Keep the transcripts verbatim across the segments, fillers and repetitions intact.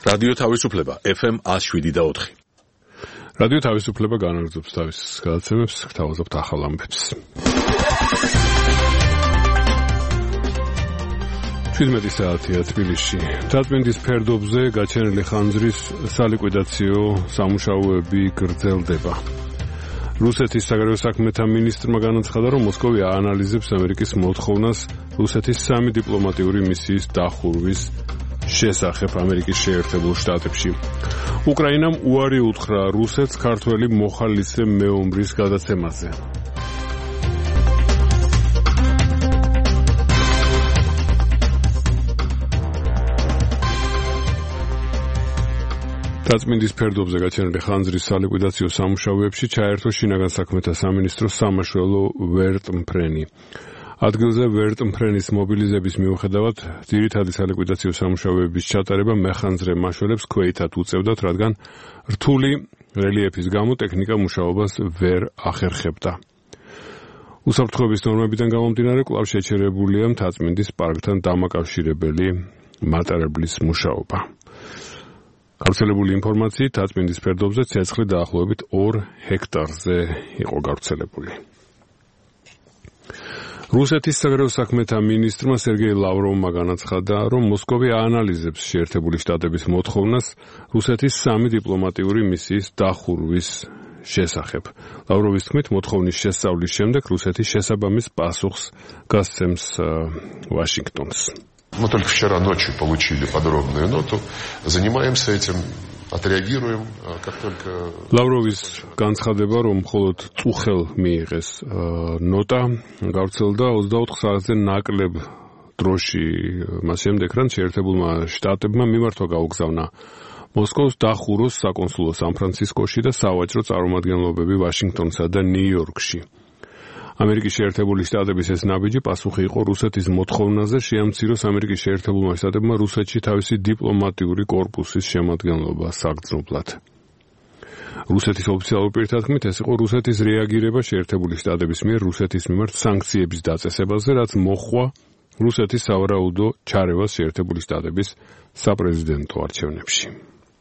რადიო თავისუფლება ეფ ემ one oh seven point four. რადიო თავისუფლება განაგრძობს თავის გადაცემებს, გთავაზობთ ახალ ამბებს. შვიდმეტი საათია თბილისში. დაწმინდის ფერდობზე გაჩენილი ხანძრის სალიკვიდაციო სამუშაოები გრძელდება. რუსეთის საგარეო საქმეთა მინისტრმა განაცხადა, რომ მოსკოვი აანალიზებს ამერიკის მოთხოვნას რუსეთის სამი დიპლომატიური მისიის დახურვის შესახებ ამერიკის შეერთებულ შტატებში. უკრაინამ უარი უთხრა რუსეთს ქართველი მოხალისე მეომრის გადაცემაზე. დაწმინდის ფერდობზე გაჩენილი ხანძრის სალიკვიდაციო სამუშაოებში ჩაერთო შინაგან საქმეთა სამინისტროს სამაშველო ვერტმფრენი. ადგილზე ვერტმფრენის მობილიზების მიუხედავად ძირითადი სალიკვიდაციო სამუშაოების ჩატარება მეხანძრე მაშველებს ქვეითად უწევდათ, რადგან რთული რელიეფის გამო ტექნიკა მუშაობას ვერ ახერხებდა. უსაფრთხოების ნორმებიდან გამომდინარე კვლავ შეჩერებულია მთაწმინდის პარკთან დამაკავშირებელი მატარებლის მუშაობა. გავრცელებული ინფორმაციით მთაწმინდის ფერდობზე ცეცხლი დაახლოებით ორ ჰექტარზე იყო გავრცელებული. რუსეთის საგარეო საქმეთა მინისტრმა სერგეი ლავროვმა განაცხადა, რომ მოსკოვი აანალიზებს შეერთებული შტატების მოთხოვნას რუსეთის სამი დიპლომატიური მისიის დახურვის შესახებ. ლავროვის თქმით, მოთხოვნის შესწავლის შემდეგ რუსეთი შესაბამის პასუხს გასცემს ვაშინგტონს. Мы только вчера ночью получили подробную ноту, занимаемся этим, отреагируем, как только... ლავროვის განცხადება, რომ მხოლოდ წუხელ მიიღეს ნოტა, გავრცელდა ოცდაოთხ საათზე ნაკლებ დროში მას შემდეგ, რაც შეერთებულმა შტატებმა მიმართვა გაუგზავნა მოსკოვს დახუროს საკონსულო სან-ფრანცისკოში და სავაჭრო წარმომადგენლობები ვაშინგტონსა და ნიუ-იორკში. ამერიკის შეერთებული შტატების ეს ნაბიჯი პასუხი იყო რუსეთის მოთხოვნაზე შეამციროს ამერიკის შეერთებულმა შტატებმა რუსეთში თავისი დიპლომატიური კორპუსის შემადგენლობა საგრძნობლად. რუსეთის ოფიციალურ პირთა თქმით, ეს იყო რუსეთის რეაგირება შეერთებული შტატების მიერ რუსეთის მიმართ სანქციების დაწესებაზე, რაც მოჰყვა რუსეთის სავარაუდო ჩარევას შეერთებული შტატების საპრეზიდენტო არჩევნებში.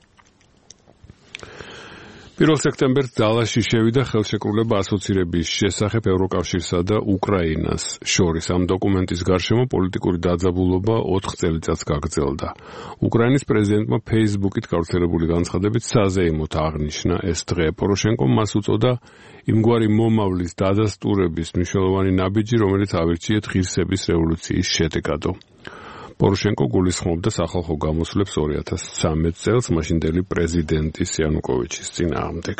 პირველ სექტემბერს ძალაში შევიდა ხელშეკრულება ასოცირების შესახებ ევროკავშირსა და უკრაინას შორის. ამ დოკუმენტის გარშემო პოლიტიკური დაძაბულობა ოთხ წელიწადს გაგრძელდა. უკრაინის პრეზიდენტმა ფეისბუქით გავრცელებული განცხადებით საზეიმოდ აღნიშნა ეს დღე. პოროშენკომ მას უწოდა იმგვარი მომავლის დადასტურების მნიშვნელოვანი ნაბიჯი, რომელიც ავირჩიეთ ღირსების რევოლუციის შედეგადო. პოროშენკო გულისხმობდა სახალხო გამოსვლებს ორი ათას ცხრამეტ წელს მაშინდელი პრეზიდენტის იანუკოვიჩის წინააღმდეგ.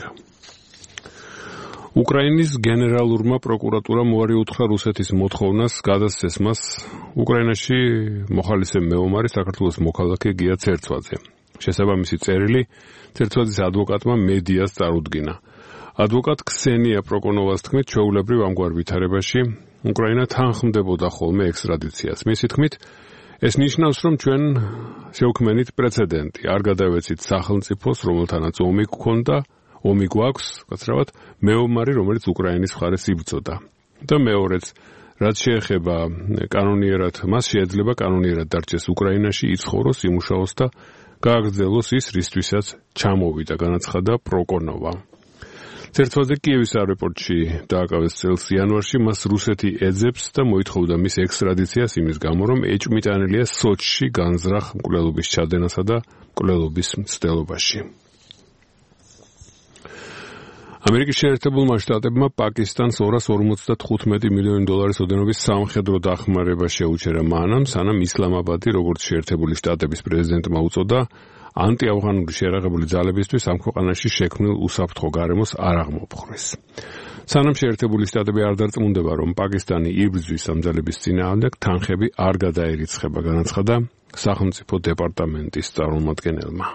უკრაინის გენერალურმა პროკურატურამ უარი უთხრა რუსეთის მოთხოვნას გადასცეს მას უკრაინაში მოხალისე მეომარი საქართველოს მოქალაქე გია ცერცვაძე. შესაბამისი წერილი ცერცვაძის ადვოკატმა მედიას წარუდგინა. ადვოკატ ქსენია პროკონოვას თქმით, ჩვეულებრივ ამგვარ ვითარებაში უკრაინა თანხმდებოდა ხოლმე ექსტრადიციას. მისი თქმით, ეს ნიშნავს, რომ ჩვენ შევქმნით პრეცედენტი. არ გადავეცით სახელმწიფოს, რომელთანაც ომი გქონდა, ომი გვაქვს, გაცრავად, მეომარი, რომელიც უკრაინის მხარეს იბრძოდა. და მეორეც, რაც შეეხება კანონიერად, მას შეიძლება კანონიერად დარჩეს უკრაინაში, იცხოვროს, იმუშაოს და გააგრძელოს ის, რისთვისაც ჩამოვიდა, განაცხადა პროკონოვა. ცერცვაძე კიევის აეროპორტში დააკავეს წელს იანვარში, მას რუსეთი ეძებს და მოითხოვდა მის ექსტრადიციას იმის გამო, რომ ეჭვმიტანილია სოჩში განზრახ მკვლელობის ჩადენასა და მკვლელობის მცდელობაში. ამერიკის შეერთებულმა შტატებმა პაკისტანს ორას ორმოცდათხუთმეტი მილიონი დოლარის ოდენობის სამხედრო დახმარება შეუჩერა მანამ, სანამ ისლამაბადი, როგორც შეერთებული შტატების პრეზიდენტმა უწოდა, ანტიაფღანური შეერაღებული ძალებისთვის ამ ქვეყანაში შექმნილ უსაფრთხო გარემოს არ აღმოფხვრეს. სანამ შეერთებული შტატები არ დარწმუნდება, რომ პაკისტანი იბრძვის ამ ძალების წინააღმდეგ, თანხები არ გადაერიცხება, განაცხადა სახელმწიფო დეპარტამენტის წარმომადგენელმა.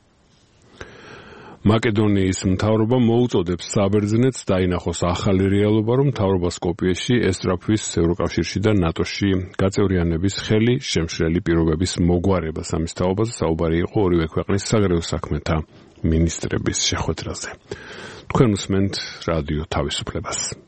მაკედონიის მთავრობა მოუწოდებს საბერძნეთს დაინახოს ახალი რეალობა, რომ მთავრობა სკოპიეში ესწრაფვის ევროკავშირში და ნატოში გაწევრიანების ხელი შემშლელი პირობების მოგვარებას. ამის თაობაზე საუბარი იყო ორივე ქვეყნის საგარეო საქმეთა მინისტრების შეხვედრაზე. თქვენ უსმენთ რადიო თავისუფლებას.